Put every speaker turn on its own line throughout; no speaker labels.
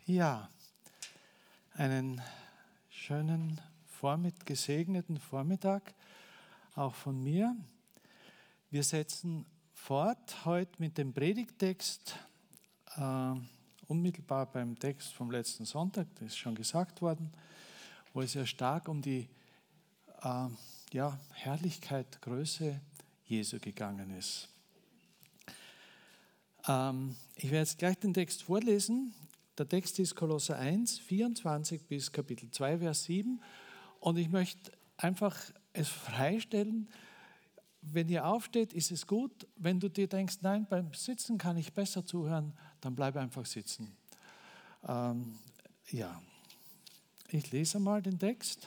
Ja, einen schönen gesegneten Vormittag auch von mir. Wir setzen fort heute mit dem Predigttext, unmittelbar beim Text vom letzten Sonntag, das ist schon gesagt worden, wo es ja stark um die Herrlichkeit, Größe Jesu gegangen ist. Ich werde jetzt gleich den Text vorlesen. Der Text ist Kolosser 1, 24 bis Kapitel 2, Vers 7. Und ich möchte einfach es freistellen. Wenn ihr aufsteht, ist es gut. Wenn du dir denkst, nein, beim Sitzen kann ich besser zuhören, dann bleib einfach sitzen. Ich lese mal den Text.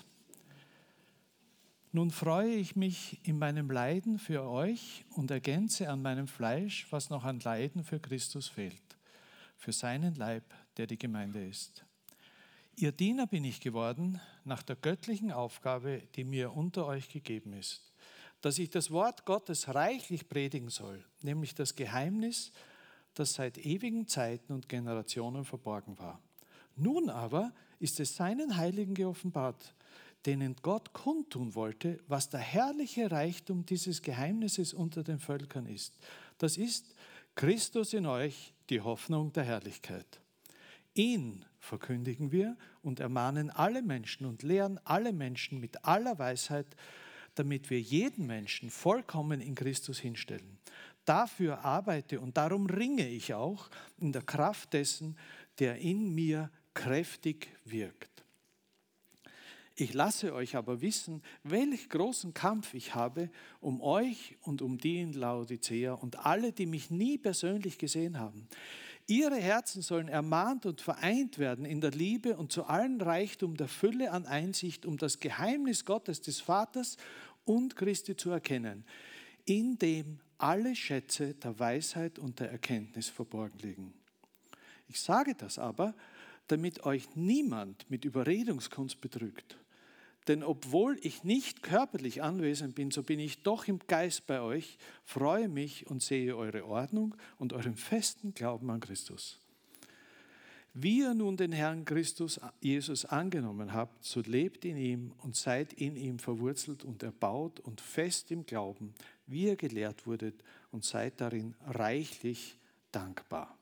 Nun freue ich mich in meinem Leiden für euch und ergänze an meinem Fleisch, was noch an Leiden für Christus fehlt, für seinen Leib, der die Gemeinde ist. Ihr Diener bin ich geworden nach der göttlichen Aufgabe, die mir unter euch gegeben ist, dass ich das Wort Gottes reichlich predigen soll, nämlich das Geheimnis, das seit ewigen Zeiten und Generationen verborgen war. Nun aber ist es seinen Heiligen geoffenbart, denen Gott kundtun wollte, was der herrliche Reichtum dieses Geheimnisses unter den Völkern ist. Das ist Christus in euch, die Hoffnung der Herrlichkeit. Ihn verkündigen wir und ermahnen alle Menschen und lehren alle Menschen mit aller Weisheit, damit wir jeden Menschen vollkommen in Christus hinstellen. Dafür arbeite und darum ringe ich auch in der Kraft dessen, der in mir kräftig wirkt. Ich lasse euch aber wissen, welch großen Kampf ich habe um euch und um die in Laodicea und alle, die mich nie persönlich gesehen haben. Ihre Herzen sollen ermahnt und vereint werden in der Liebe und zu allen Reichtum der Fülle an Einsicht, um das Geheimnis Gottes des Vaters und Christi zu erkennen, in dem alle Schätze der Weisheit und der Erkenntnis verborgen liegen. Ich sage das aber, damit euch niemand mit Überredungskunst betrügt. Denn obwohl ich nicht körperlich anwesend bin, so bin ich doch im Geist bei euch, freue mich und sehe eure Ordnung und euren festen Glauben an Christus. Wie ihr nun den Herrn Christus Jesus angenommen habt, so lebt in ihm und seid in ihm verwurzelt und erbaut und fest im Glauben, wie ihr gelehrt wurdet, und seid darin reichlich dankbar.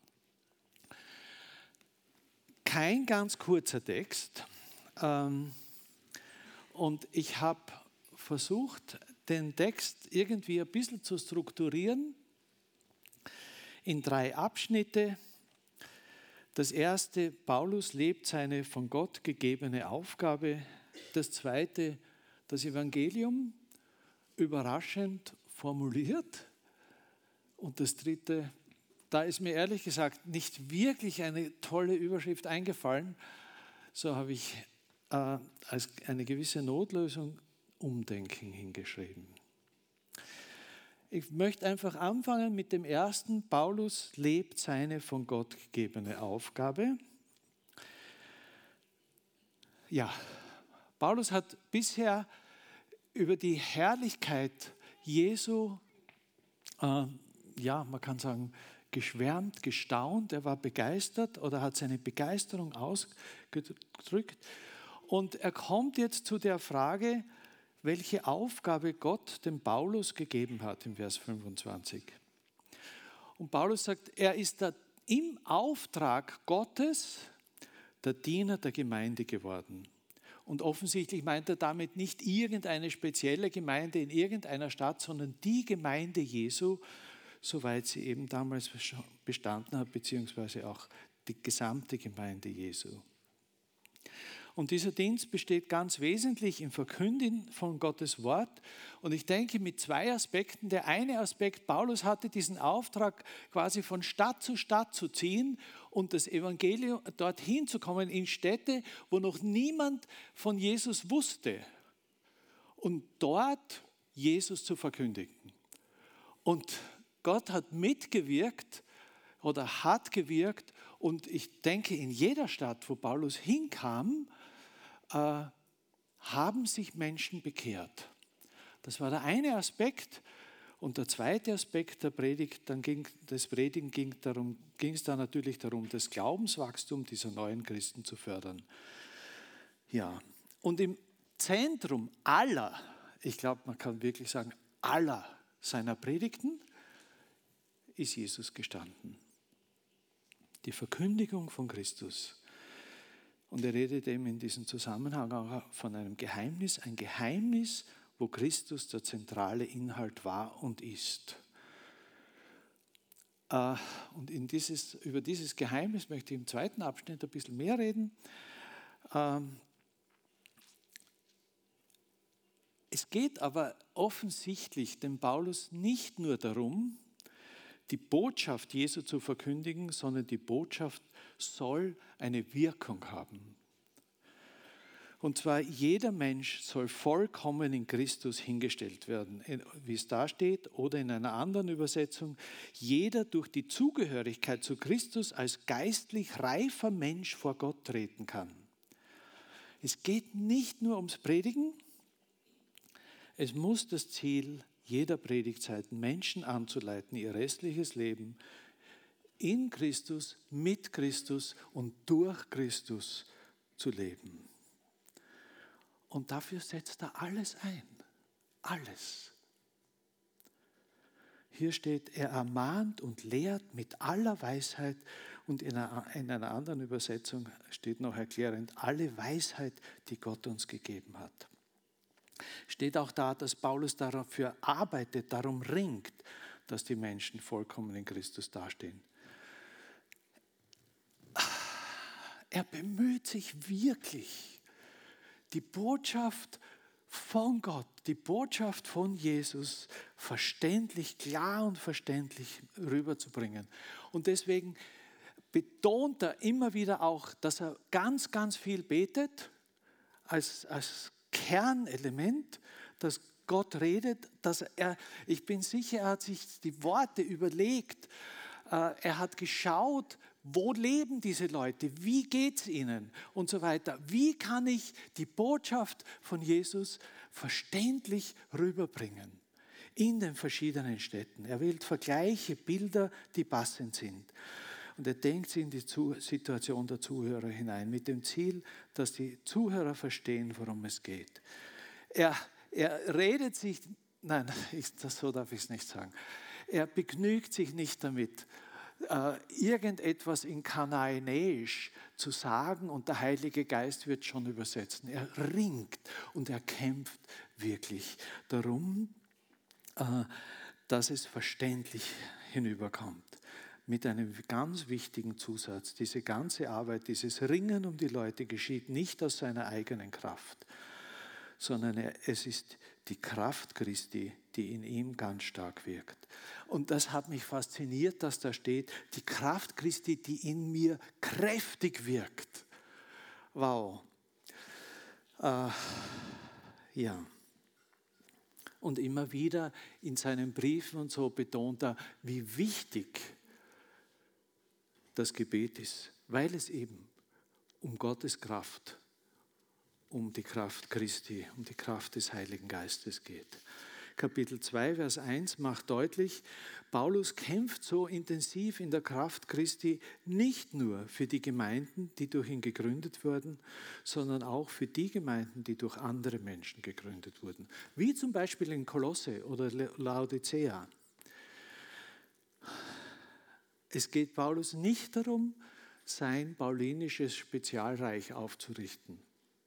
Kein ganz kurzer Text. Und ich habe versucht, den Text irgendwie ein bisschen zu strukturieren in 3 Abschnitte. Das erste, Paulus lebt seine von Gott gegebene Aufgabe. Das zweite, das Evangelium, überraschend formuliert. Und das dritte, da ist mir ehrlich gesagt nicht wirklich eine tolle Überschrift eingefallen. So habe ich als eine gewisse Notlösung Umdenken hingeschrieben. Ich möchte einfach anfangen mit dem ersten. Paulus lebt seine von Gott gegebene Aufgabe. Ja, Paulus hat bisher über die Herrlichkeit Jesu, man kann sagen, geschwärmt, gestaunt. Er war begeistert oder hat seine Begeisterung ausgedrückt. Und er kommt jetzt zu der Frage, welche Aufgabe Gott dem Paulus gegeben hat im Vers 25. Und Paulus sagt, er ist im Auftrag Gottes der Diener der Gemeinde geworden. Und offensichtlich meint er damit nicht irgendeine spezielle Gemeinde in irgendeiner Stadt, sondern die Gemeinde Jesu, soweit sie eben damals bestanden hat, beziehungsweise auch die gesamte Gemeinde Jesu. Und dieser Dienst besteht ganz wesentlich im Verkündigen von Gottes Wort. Und ich denke mit 2 Aspekten. Der eine Aspekt, Paulus hatte diesen Auftrag, quasi von Stadt zu ziehen und das Evangelium dorthin zu kommen, in Städte, wo noch niemand von Jesus wusste. Und dort Jesus zu verkündigen. Und Gott hat mitgewirkt oder hat gewirkt. Und ich denke, in jeder Stadt, wo Paulus hinkam, haben sich Menschen bekehrt. Das war der eine Aspekt. Und der zweite Aspekt der Predigt, des Predigen ging es dann natürlich darum, das Glaubenswachstum dieser neuen Christen zu fördern. Ja, und im Zentrum aller, ich glaube, man kann wirklich sagen, aller seiner Predigten ist Jesus gestanden. Die Verkündigung von Christus. Und er redet eben in diesem Zusammenhang auch von einem Geheimnis, ein Geheimnis, wo Christus der zentrale Inhalt war und ist. Und über dieses Geheimnis möchte ich im zweiten Abschnitt ein bisschen mehr reden. Es geht aber offensichtlich dem Paulus nicht nur darum, die Botschaft Jesu zu verkündigen, sondern die Botschaft soll eine Wirkung haben. Und zwar jeder Mensch soll vollkommen in Christus hingestellt werden, wie es da steht, oder in einer anderen Übersetzung, jeder durch die Zugehörigkeit zu Christus als geistlich reifer Mensch vor Gott treten kann. Es geht nicht nur ums Predigen, es muss das Ziel jeder Predigt sein, Menschen anzuleiten, ihr restliches Leben in Christus, mit Christus und durch Christus zu leben. Und dafür setzt er alles ein. Alles. Hier steht, er ermahnt und lehrt mit aller Weisheit und in einer anderen Übersetzung steht noch erklärend, alle Weisheit, die Gott uns gegeben hat. Steht auch da, dass Paulus dafür arbeitet, darum ringt, dass die Menschen vollkommen in Christus dastehen. Er bemüht sich wirklich, die Botschaft von Gott, die Botschaft von Jesus verständlich, klar und verständlich rüberzubringen. Und deswegen betont er immer wieder auch, dass er ganz, ganz viel betet, als Kernelement, dass Gott redet, ich bin sicher, er hat sich die Worte überlegt, er hat geschaut, wo leben diese Leute, wie geht es ihnen und so weiter. Wie kann ich die Botschaft von Jesus verständlich rüberbringen in den verschiedenen Städten. Er wählt Vergleiche, Bilder, die passend sind. Und er denkt sie in die Situation der Zuhörer hinein, mit dem Ziel, dass die Zuhörer verstehen, worum es geht. Er redet sich, nein, so darf ich es nicht sagen. Er begnügt sich nicht damit, irgendetwas in Kanaanäisch zu sagen und der Heilige Geist wird schon übersetzen. Er ringt und er kämpft wirklich darum, dass es verständlich hinüberkommt. Mit einem ganz wichtigen Zusatz. Diese ganze Arbeit, dieses Ringen um die Leute geschieht nicht aus seiner eigenen Kraft, sondern es ist die Kraft Christi, die in ihm ganz stark wirkt. Und das hat mich fasziniert, dass da steht, die Kraft Christi, die in mir kräftig wirkt. Wow. Ja. Und immer wieder in seinen Briefen und so betont er, wie wichtig das Gebet ist, weil es eben um Gottes Kraft, um die Kraft Christi, um die Kraft des Heiligen Geistes geht. Kapitel 2, Vers 1 macht deutlich, Paulus kämpft so intensiv in der Kraft Christi nicht nur für die Gemeinden, die durch ihn gegründet wurden, sondern auch für die Gemeinden, die durch andere Menschen gegründet wurden. Wie zum Beispiel in Kolosse oder Laodicea. Es geht Paulus nicht darum, sein paulinisches Spezialreich aufzurichten,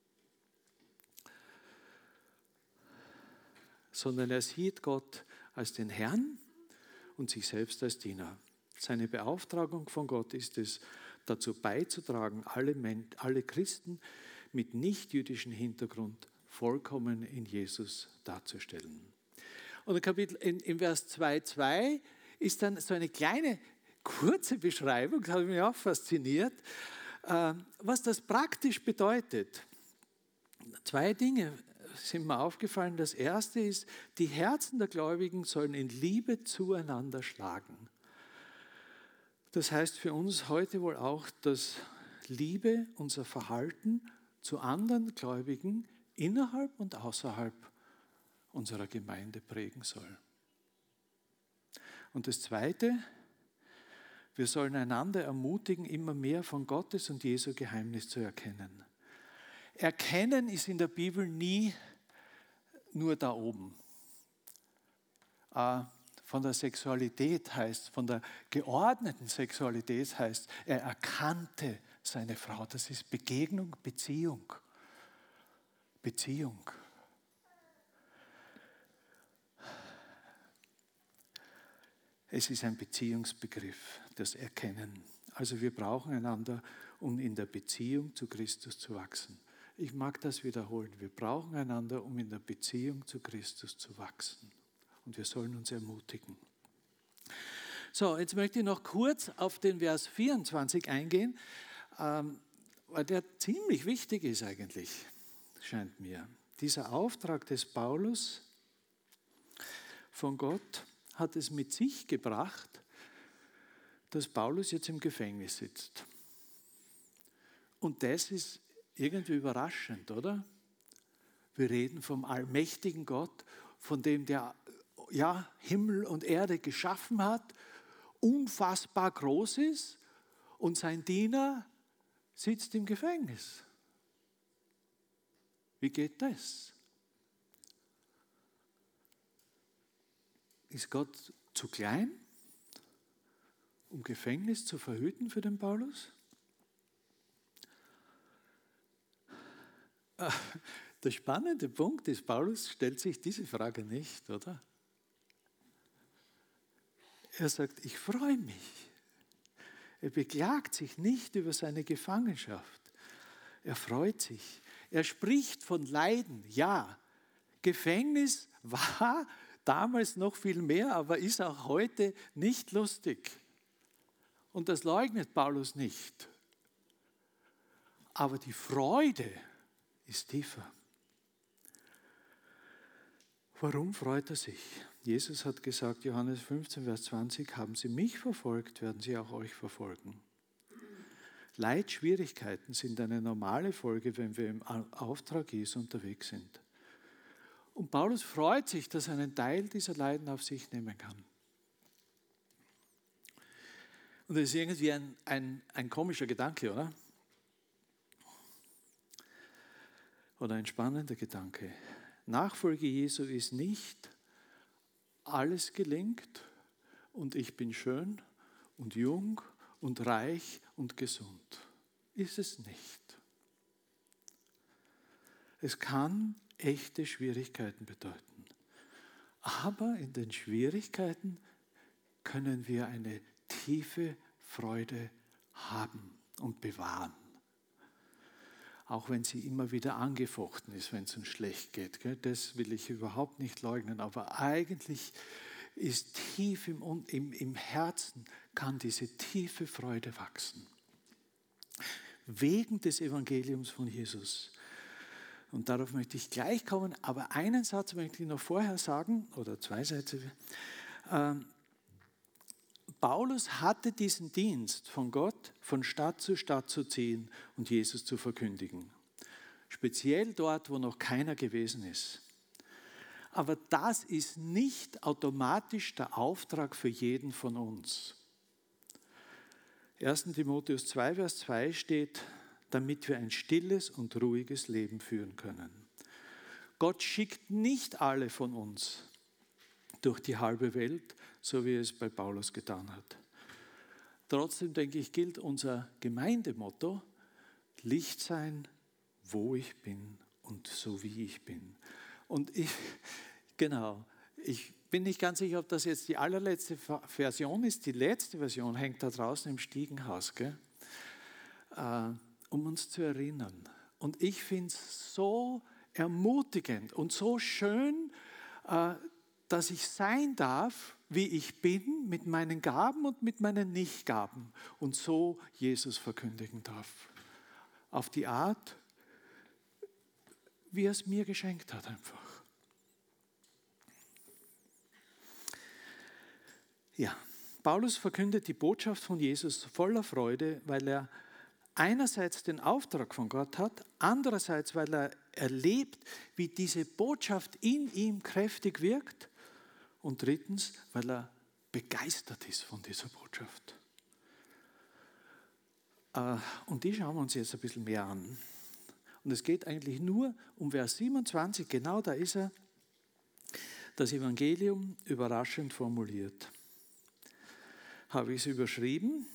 sondern er sieht Gott als den Herrn und sich selbst als Diener. Seine Beauftragung von Gott ist es, dazu beizutragen, alle Christen mit nicht-jüdischem Hintergrund vollkommen in Jesus darzustellen. Und im Vers 2,2 ist dann so eine kleine, kurze Beschreibung, das hat mich auch fasziniert, was das praktisch bedeutet. 2 Dinge sind mir aufgefallen. Das erste ist, die Herzen der Gläubigen sollen in Liebe zueinander schlagen. Das heißt für uns heute wohl auch, dass Liebe unser Verhalten zu anderen Gläubigen innerhalb und außerhalb unserer Gemeinde prägen soll. Und das Zweite, wir sollen einander ermutigen, immer mehr von Gottes und Jesu Geheimnis zu erkennen. Erkennen ist in der Bibel nie nur da oben. Von der Sexualität heißt, von der geordneten Sexualität heißt, er erkannte seine Frau. Das ist Begegnung, Beziehung. Beziehung. Es ist ein Beziehungsbegriff, das Erkennen. Also wir brauchen einander, um in der Beziehung zu Christus zu wachsen. Ich mag das wiederholen. Wir brauchen einander, um in der Beziehung zu Christus zu wachsen. Und wir sollen uns ermutigen. So, jetzt möchte ich noch kurz auf den Vers 24 eingehen, weil der ziemlich wichtig ist eigentlich, scheint mir. Dieser Auftrag des Paulus von Gott hat es mit sich gebracht, dass Paulus jetzt im Gefängnis sitzt. Und das ist irgendwie überraschend, oder? Wir reden vom allmächtigen Gott, von dem der Himmel und Erde geschaffen hat, unfassbar groß ist und sein Diener sitzt im Gefängnis. Wie geht das? Ist Gott zu klein, um Gefängnis zu verhüten für den Paulus? Der spannende Punkt ist, Paulus stellt sich diese Frage nicht, oder? Er sagt, ich freue mich. Er beklagt sich nicht über seine Gefangenschaft. Er freut sich. Er spricht von Leiden. Ja, Gefängnis war damals noch viel mehr, aber ist auch heute nicht lustig. Und das leugnet Paulus nicht. Aber die Freude ist tiefer. Warum freut er sich? Jesus hat gesagt, Johannes 15, Vers 20, haben sie mich verfolgt, werden sie auch euch verfolgen. Leid, Schwierigkeiten sind eine normale Folge, wenn wir im Auftrag Jesu unterwegs sind. Und Paulus freut sich, dass er einen Teil dieser Leiden auf sich nehmen kann. Und das ist irgendwie ein komischer Gedanke, oder? Oder ein spannender Gedanke. Nachfolge Jesu ist nicht, alles gelingt und ich bin schön und jung und reich und gesund. Ist es nicht. Es kann echte Schwierigkeiten bedeuten. Aber in den Schwierigkeiten können wir eine tiefe Freude haben und bewahren. Auch wenn sie immer wieder angefochten ist, wenn es uns schlecht geht. Das will ich überhaupt nicht leugnen. Aber eigentlich ist tief im Herzen, kann diese tiefe Freude wachsen. Wegen des Evangeliums von Jesus. Und darauf möchte ich gleich kommen. Aber einen Satz möchte ich noch vorher sagen, oder 2 Sätze. Paulus hatte diesen Dienst von Gott, von Stadt zu ziehen und Jesus zu verkündigen. Speziell dort, wo noch keiner gewesen ist. Aber das ist nicht automatisch der Auftrag für jeden von uns. 1. Timotheus 2, Vers 2 steht, damit wir ein stilles und ruhiges Leben führen können. Gott schickt nicht alle von uns durch die halbe Welt, so wie er es bei Paulus getan hat. Trotzdem, denke ich, gilt unser Gemeindemotto, Licht sein, wo ich bin und so wie ich bin. Und ich bin nicht ganz sicher, ob das jetzt die allerletzte Version ist. Die letzte Version hängt da draußen im Stiegenhaus, um uns zu erinnern. Und ich finde es so ermutigend und so schön, dass ich sein darf, wie ich bin, mit meinen Gaben und mit meinen Nichtgaben und so Jesus verkündigen darf. Auf die Art, wie er es mir geschenkt hat einfach. Ja, Paulus verkündet die Botschaft von Jesus voller Freude, weil er einerseits den Auftrag von Gott hat, andererseits, weil er erlebt, wie diese Botschaft in ihm kräftig wirkt und drittens, weil er begeistert ist von dieser Botschaft. Und die schauen wir uns jetzt ein bisschen mehr an. Und es geht eigentlich nur um Vers 27, genau da ist er, das Evangelium überraschend formuliert. Habe ich es überschrieben?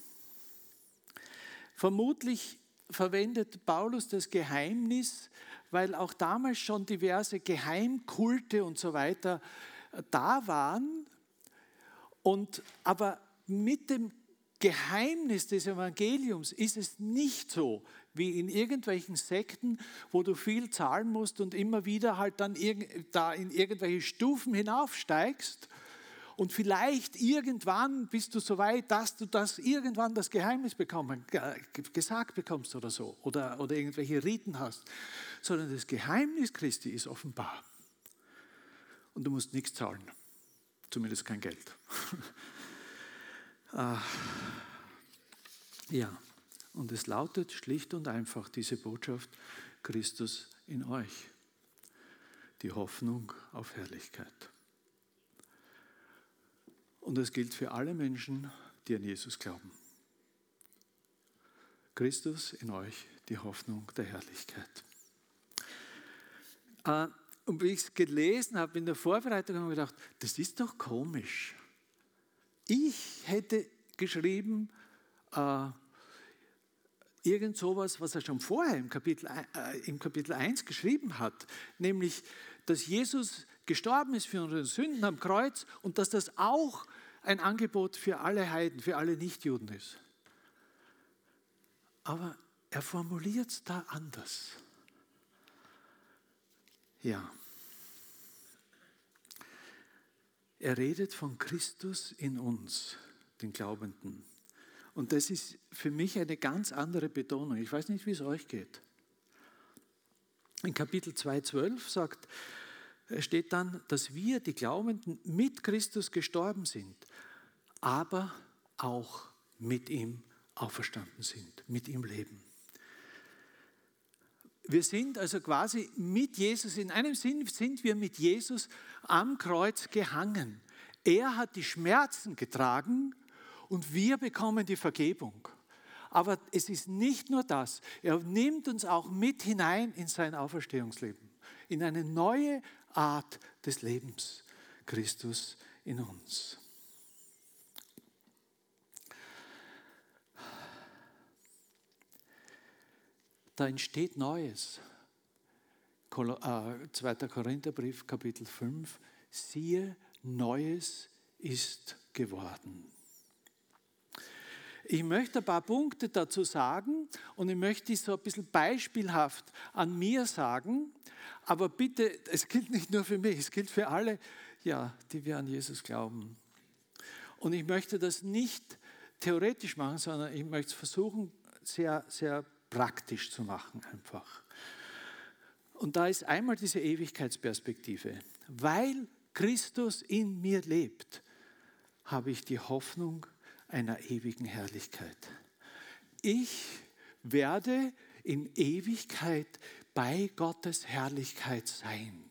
Vermutlich verwendet Paulus das Geheimnis, weil auch damals schon diverse Geheimkulte und so weiter da waren. Aber mit dem Geheimnis des Evangeliums ist es nicht so, wie in irgendwelchen Sekten, wo du viel zahlen musst und immer wieder halt dann da in irgendwelche Stufen hinaufsteigst und vielleicht irgendwann bist du so weit, dass du irgendwann das Geheimnis gesagt bekommst oder so oder irgendwelche Riten hast, sondern das Geheimnis Christi ist offenbar und du musst nichts zahlen, zumindest kein Geld. Ja, und es lautet schlicht und einfach diese Botschaft: Christus in euch, die Hoffnung auf Herrlichkeit. Und das gilt für alle Menschen, die an Jesus glauben. Christus in euch, die Hoffnung der Herrlichkeit. Und wie ich es gelesen habe in der Vorbereitung, habe ich gedacht, das ist doch komisch. Ich hätte geschrieben, irgend sowas, was er schon vorher im Kapitel 1 geschrieben hat, nämlich, dass Jesus gestorben ist für unsere Sünden am Kreuz und dass das auch ein Angebot für alle Heiden, für alle Nichtjuden ist. Aber er formuliert es da anders. Ja. Er redet von Christus in uns, den Glaubenden. Und das ist für mich eine ganz andere Betonung. Ich weiß nicht, wie es euch geht. In Kapitel 2,12 steht dann, dass wir, die Glaubenden, mit Christus gestorben sind, aber auch mit ihm auferstanden sind, mit ihm leben. Wir sind also quasi mit Jesus, in einem Sinn sind wir mit Jesus am Kreuz gehangen. Er hat die Schmerzen getragen und wir bekommen die Vergebung. Aber es ist nicht nur das. Er nimmt uns auch mit hinein in sein Auferstehungsleben, in eine neue Art des Lebens. Christus in uns. Da entsteht Neues. 2. Korintherbrief, Kapitel 5. Siehe, Neues ist geworden. Ich möchte ein paar Punkte dazu sagen und ich möchte es so ein bisschen beispielhaft an mir sagen. Aber bitte, es gilt nicht nur für mich, es gilt für alle, ja, die wir an Jesus glauben. Und ich möchte das nicht theoretisch machen, sondern ich möchte es versuchen, sehr, sehr praktisch zu machen einfach. Und da ist einmal diese Ewigkeitsperspektive. Weil Christus in mir lebt, habe ich die Hoffnung einer ewigen Herrlichkeit. Ich werde in Ewigkeit bei Gottes Herrlichkeit sein,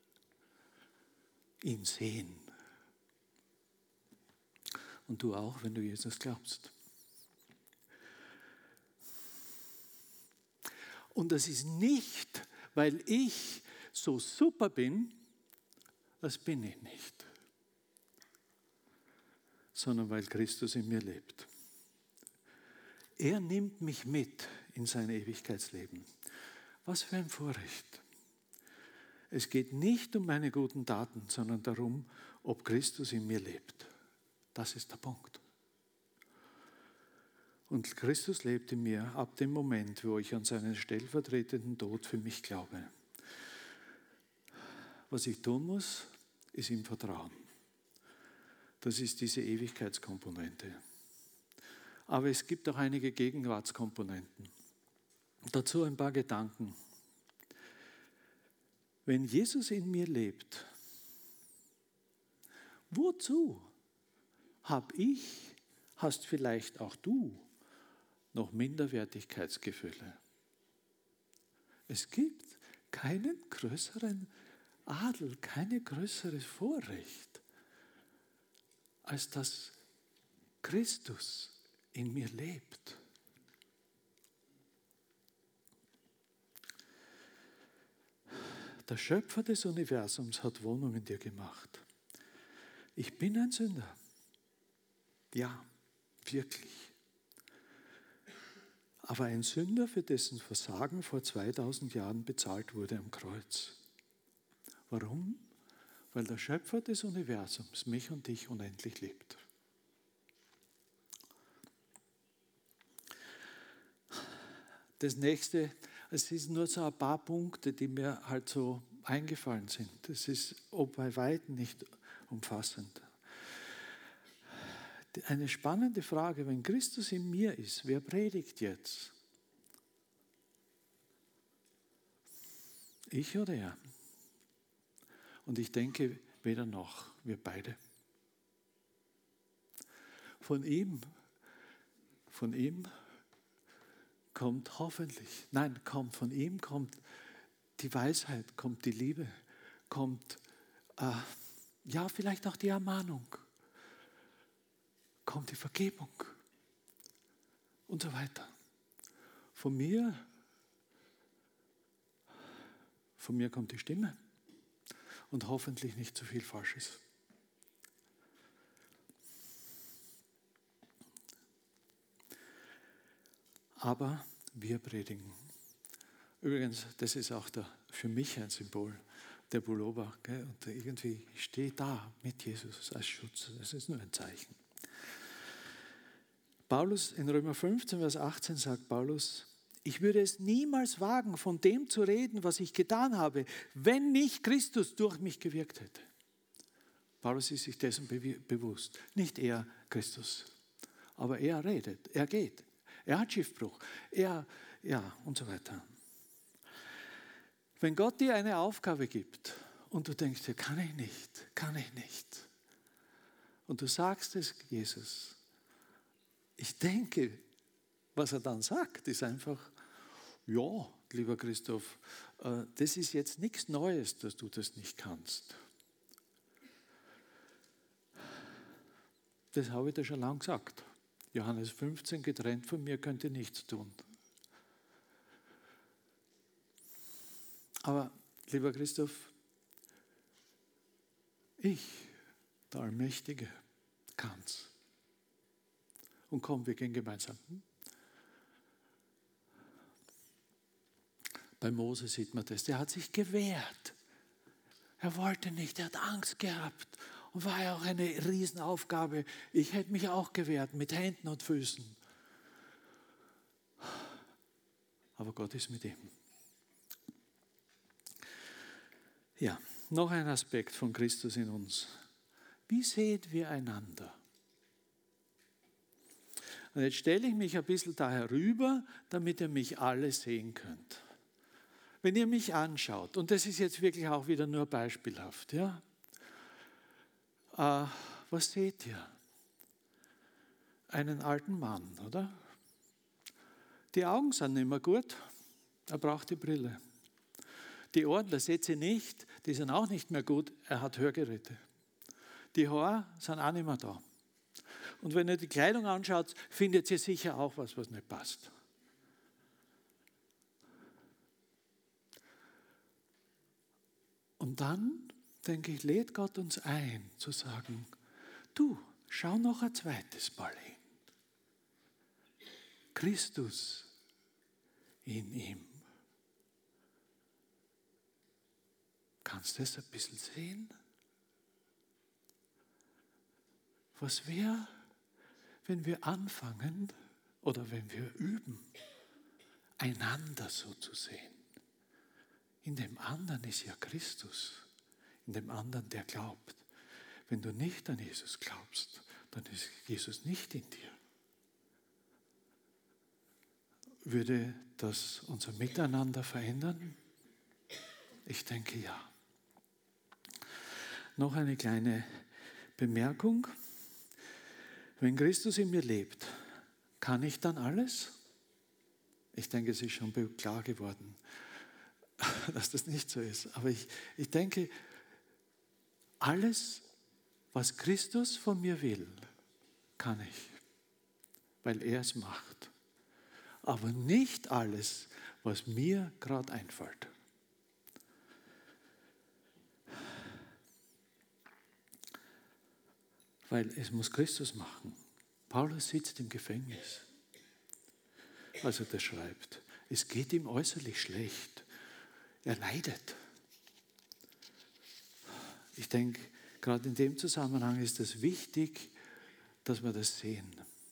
ihn sehen. Und du auch, wenn du Jesus glaubst. Und das ist nicht, weil ich so super bin, das bin ich nicht, sondern weil Christus in mir lebt. Er nimmt mich mit in sein Ewigkeitsleben. Was für ein Vorrecht. Es geht nicht um meine guten Taten, sondern darum, ob Christus in mir lebt. Das ist der Punkt. Und Christus lebt in mir ab dem Moment, wo ich an seinen stellvertretenden Tod für mich glaube. Was ich tun muss, ist ihm vertrauen. Das ist diese Ewigkeitskomponente. Aber es gibt auch einige Gegenwartskomponenten. Dazu ein paar Gedanken. Wenn Jesus in mir lebt, wozu hast vielleicht auch du noch Minderwertigkeitsgefühle? Es gibt keinen größeren Adel, kein größeres Vorrecht, als dass Christus in mir lebt. Der Schöpfer des Universums hat Wohnung in dir gemacht. Ich bin ein Sünder. Ja, wirklich. Aber ein Sünder, für dessen Versagen vor 2000 Jahren bezahlt wurde am Kreuz. Warum? Weil der Schöpfer des Universums mich und dich unendlich liebt. Das nächste, es sind nur so ein paar Punkte, die mir halt so eingefallen sind. Das ist bei weitem nicht umfassend. Eine spannende Frage, wenn Christus in mir ist, wer predigt jetzt? Ich oder er? Und ich denke, weder noch, wir beide. Von ihm kommt hoffentlich, von ihm kommt die Weisheit, kommt die Liebe, kommt vielleicht auch die Ermahnung, kommt die Vergebung und so weiter. Von mir kommt die Stimme und hoffentlich nicht zu viel Falsches. Aber wir predigen. Übrigens, das ist auch für mich ein Symbol, der Pullover. Und irgendwie steht da mit Jesus als Schutz. Das ist nur ein Zeichen. Paulus in Römer 15, Vers 18 sagt Paulus, ich würde es niemals wagen, von dem zu reden, was ich getan habe, wenn nicht Christus durch mich gewirkt hätte. Paulus ist sich dessen bewusst. Nicht er, Christus. Aber er redet, er geht. Er hat Schiffbruch. Und so weiter. Wenn Gott dir eine Aufgabe gibt und du denkst dir, kann ich nicht. Und du sagst es Jesus. Ich denke, was er dann sagt, ist einfach, ja, lieber Christoph, das ist jetzt nichts Neues, dass du das nicht kannst. Das habe ich dir schon lange gesagt. Johannes 15, getrennt von mir könnt ihr nichts tun. Aber, lieber Christoph, ich, der Allmächtige, kann's. Und komm, wir gehen gemeinsam. Bei Mose sieht man das, der hat sich gewehrt. Er wollte nicht, er hat Angst gehabt. Und war ja auch eine Riesenaufgabe. Ich hätte mich auch gewehrt, mit Händen und Füßen. Aber Gott ist mit ihm. Ja, noch ein Aspekt von Christus in uns. Wie sehen wir einander? Und jetzt stelle ich mich ein bisschen da herüber, damit ihr mich alle sehen könnt. Wenn ihr mich anschaut, und das ist jetzt wirklich auch wieder nur beispielhaft, ja? Was seht ihr? Einen alten Mann, oder? Die Augen sind nicht mehr gut, er braucht die Brille. Die Ohren, das seht ihr nicht, die sind auch nicht mehr gut, er hat Hörgeräte. Die Haare sind auch nicht mehr da. Und wenn ihr die Kleidung anschaut, findet ihr sicher auch was nicht passt. Und dann, denke ich, lädt Gott uns ein, zu sagen, du, schau noch ein zweites Mal hin. Christus in ihm. Kannst du das ein bisschen sehen? Was wäre, wenn wir anfangen oder wenn wir üben, einander so zu sehen? In dem anderen ist ja Christus, in dem anderen, der glaubt. Wenn du nicht an Jesus glaubst, dann ist Jesus nicht in dir. Würde das unser Miteinander verändern? Ich denke ja. Noch eine kleine Bemerkung. Wenn Christus in mir lebt, kann ich dann alles? Ich denke, es ist schon klar geworden, dass das nicht so ist. Aber ich denke, alles, was Christus von mir will, kann ich, weil er es macht. Aber nicht alles, was mir gerade einfällt. Weil es muss Christus machen. Paulus sitzt im Gefängnis, als er das schreibt. Es geht ihm äußerlich schlecht. Er leidet. Ich denke, gerade in dem Zusammenhang ist es wichtig, dass wir das sehen.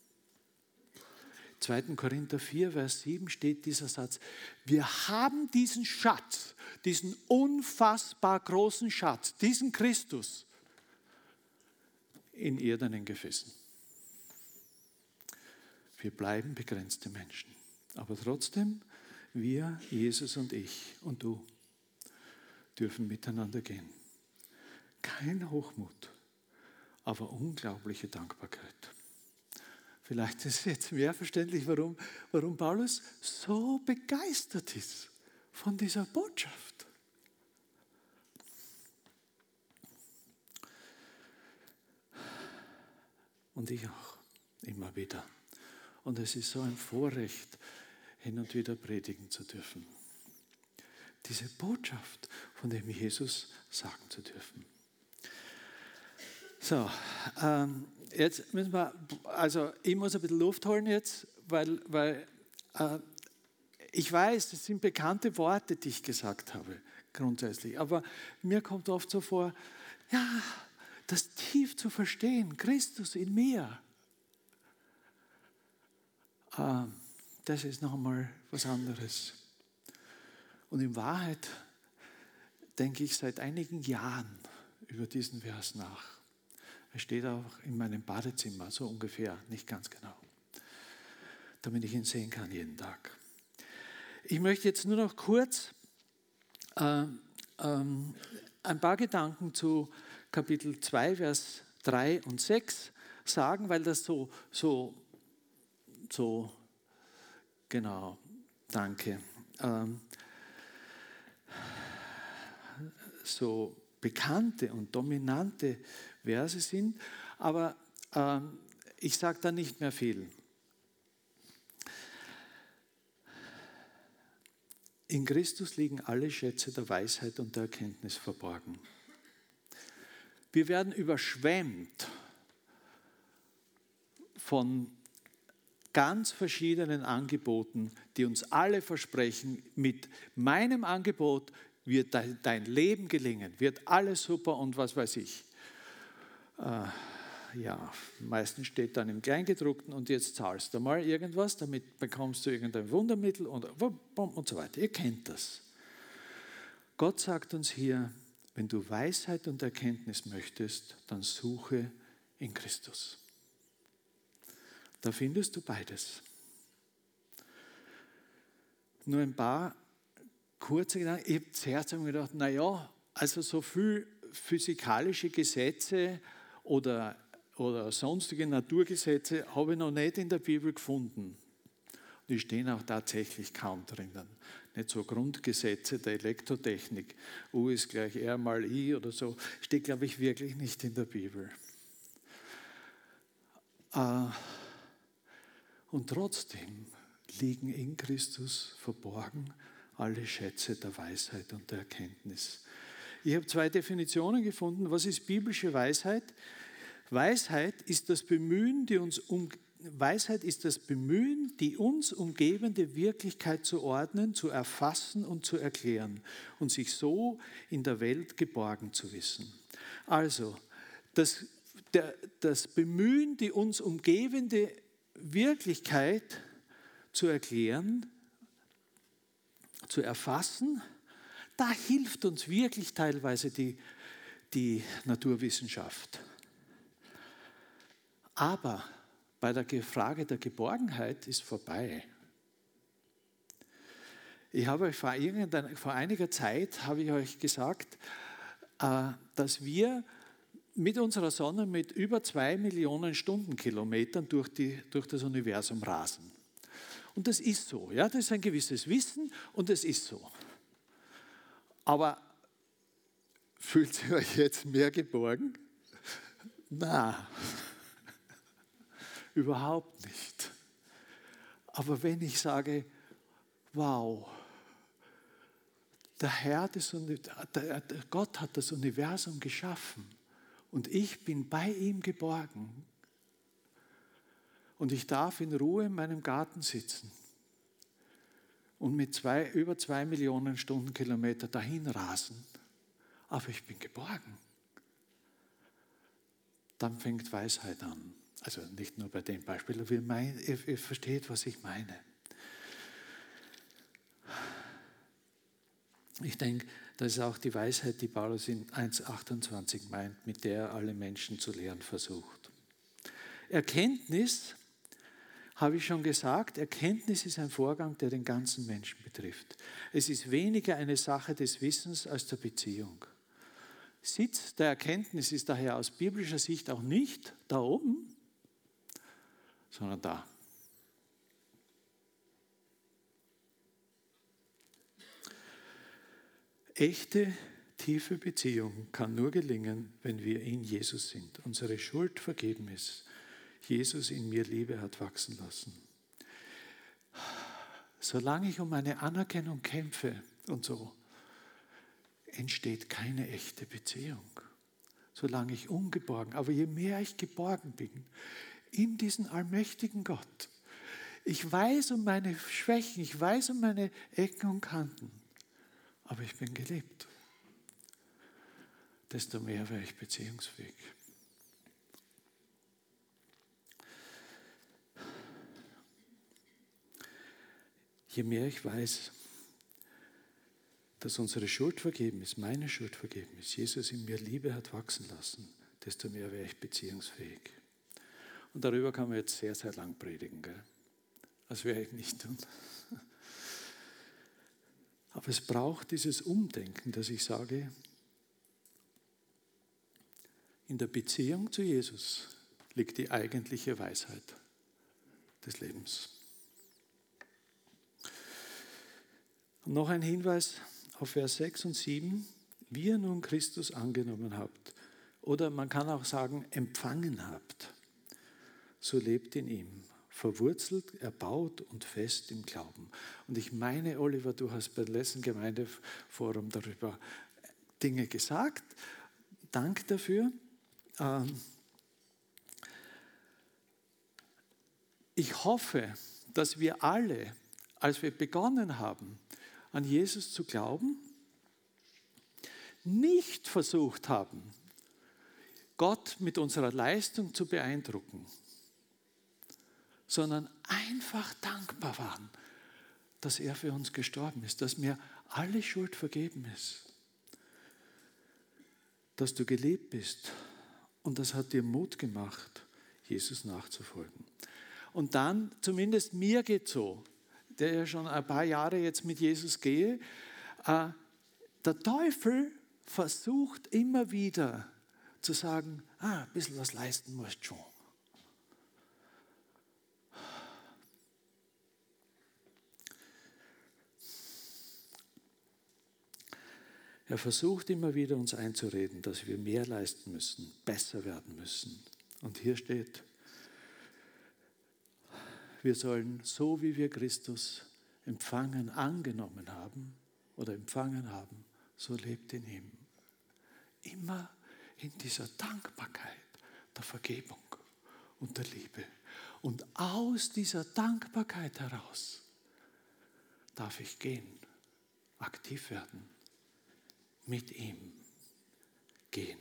2. Korinther 4, Vers 7 steht dieser Satz: Wir haben diesen Schatz, diesen unfassbar großen Schatz, diesen Christus in irdenen Gefäßen. Wir bleiben begrenzte Menschen. Aber trotzdem, wir, Jesus und ich und du, dürfen miteinander gehen. Kein Hochmut, aber unglaubliche Dankbarkeit. Vielleicht ist es jetzt mehr verständlich, warum Paulus so begeistert ist von dieser Botschaft. Und ich auch, immer wieder. Und es ist so ein Vorrecht, hin und wieder predigen zu dürfen. Diese Botschaft, von dem Jesus sagen zu dürfen. So, jetzt müssen wir, also ich muss ein bisschen Luft holen jetzt, weil ich weiß, das sind bekannte Worte, die ich gesagt habe, grundsätzlich. Aber mir kommt oft so vor, ja, das tief zu verstehen, Christus in mir, das ist noch einmal was anderes. Und in Wahrheit denke ich seit einigen Jahren über diesen Vers nach. Er steht auch in meinem Badezimmer, so ungefähr, nicht ganz genau, damit ich ihn sehen kann jeden Tag. Ich möchte jetzt nur noch kurz ein paar Gedanken zu Kapitel 2, Vers 3 und 6 sagen, weil das so genau, danke, so bekannte und dominante Verse sind, aber ich sage da nicht mehr viel. In Christus liegen alle Schätze der Weisheit und der Erkenntnis verborgen. Wir werden überschwemmt von ganz verschiedenen Angeboten, die uns alle versprechen, mit meinem Angebot wird dein Leben gelingen, wird alles super und was weiß ich. Ja, meistens steht dann im Kleingedruckten und jetzt zahlst du mal irgendwas, damit bekommst du irgendein Wundermittel und so weiter. Ihr kennt das. Gott sagt uns hier, wenn du Weisheit und Erkenntnis möchtest, dann suche in Christus. Da findest du beides. Nur ein paar kurze Gedanken. Ich habe zuerst gedacht, naja, also so viel physikalische Gesetze oder sonstige Naturgesetze habe ich noch nicht in der Bibel gefunden. Die stehen auch tatsächlich kaum drinnen. Nicht so Grundgesetze der Elektrotechnik, U ist gleich R mal I oder so, steht, glaube ich, wirklich nicht in der Bibel. Und trotzdem liegen in Christus verborgen alle Schätze der Weisheit und der Erkenntnis. Ich habe 2 Definitionen gefunden. Was ist biblische Weisheit? Weisheit ist das Bemühen, die uns umgebende Wirklichkeit zu ordnen, zu erfassen und zu erklären und sich so in der Welt geborgen zu wissen. Also, das Bemühen, die uns umgebende Wirklichkeit zu erklären, zu erfassen, da hilft uns wirklich teilweise die Naturwissenschaft. Aber bei der Frage der Geborgenheit ist vorbei. Ich habe euch vor einiger Zeit habe ich euch gesagt, dass wir mit unserer Sonne mit über 2 Millionen Stundenkilometern durch das Universum rasen. Und das ist so, ja, das ist ein gewisses Wissen und das ist so. Aber fühlt ihr euch jetzt mehr geborgen?
Na, überhaupt nicht. Aber wenn ich sage, wow, Gott hat das Universum geschaffen und ich bin bei ihm geborgen und ich darf in Ruhe in meinem Garten sitzen und mit über 2 Millionen Stundenkilometer dahin rasen, aber ich bin geborgen. Dann fängt Weisheit an. Also nicht nur bei dem Beispiel, aber ihr versteht, was ich meine. Ich denke, das ist auch die Weisheit, die Paulus in 1,28 meint, mit der er alle Menschen zu lehren versucht. Erkenntnis, habe ich schon gesagt, Erkenntnis ist ein Vorgang, der den ganzen Menschen betrifft. Es ist weniger eine Sache des Wissens als der Beziehung. Sitz der Erkenntnis ist daher aus biblischer Sicht auch nicht da oben, sondern da. Echte, tiefe Beziehung kann nur gelingen, wenn wir in Jesus sind. Unsere Schuld vergeben ist. Jesus in mir Liebe hat wachsen lassen. Solange ich um meine Anerkennung kämpfe und so, entsteht keine echte Beziehung. Solange ich ungeborgen, aber je mehr ich geborgen bin in diesen allmächtigen Gott, ich weiß um meine Schwächen, ich weiß um meine Ecken und Kanten, aber ich bin geliebt, desto mehr wäre ich beziehungsfähig. Je mehr ich weiß, dass unsere Schuld vergeben ist, meine Schuld vergeben ist, Jesus in mir Liebe hat wachsen lassen, desto mehr wäre ich beziehungsfähig. Und darüber kann man jetzt sehr, sehr lang predigen, gell? Das werde ich nicht tun. Aber es braucht dieses Umdenken, dass ich sage, in der Beziehung zu Jesus liegt die eigentliche Weisheit des Lebens. Und noch ein Hinweis auf Vers 6 und 7. Wie ihr nun Christus angenommen habt, oder man kann auch sagen, empfangen habt, so lebt in ihm, verwurzelt, erbaut und fest im Glauben. Und ich meine, Oliver, du hast beim letzten Gemeindeforum darüber Dinge gesagt. Dank dafür. Ich hoffe, dass wir alle, als wir begonnen haben, an Jesus zu glauben, nicht versucht haben, Gott mit unserer Leistung zu beeindrucken, sondern einfach dankbar waren, dass er für uns gestorben ist, dass mir alle Schuld vergeben ist, dass du geliebt bist. Und das hat dir Mut gemacht, Jesus nachzufolgen. Und dann, zumindest mir geht so, der ja schon ein paar Jahre jetzt mit Jesus gehe, der Teufel versucht immer wieder zu sagen, ein bisschen was leisten musst du schon. Er versucht immer wieder uns einzureden, dass wir mehr leisten müssen, besser werden müssen. Und hier steht, wir sollen, so wie wir Christus empfangen, angenommen haben oder empfangen haben, so lebt in ihm. Immer in dieser Dankbarkeit der Vergebung und der Liebe. Und aus dieser Dankbarkeit heraus darf ich gehen, aktiv werden, mit ihm gehen.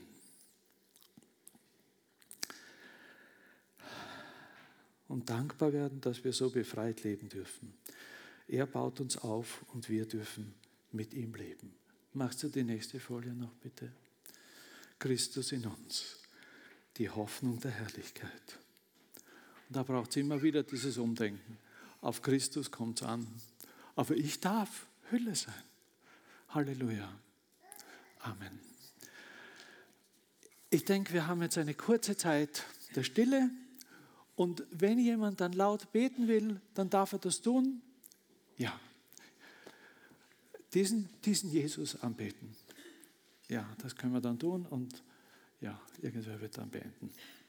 Und dankbar werden, dass wir so befreit leben dürfen. Er baut uns auf und wir dürfen mit ihm leben. Machst du die nächste Folie noch bitte? Christus in uns, die Hoffnung der Herrlichkeit. Und da braucht es immer wieder dieses Umdenken. Auf Christus kommt es an. Aber ich darf Hülle sein. Halleluja. Amen. Ich denke, wir haben jetzt eine kurze Zeit der Stille. Und wenn jemand dann laut beten will, dann darf er das tun. Ja. Diesen Jesus anbeten. Ja, das können wir dann tun. Und Ja, irgendwer wird dann beenden.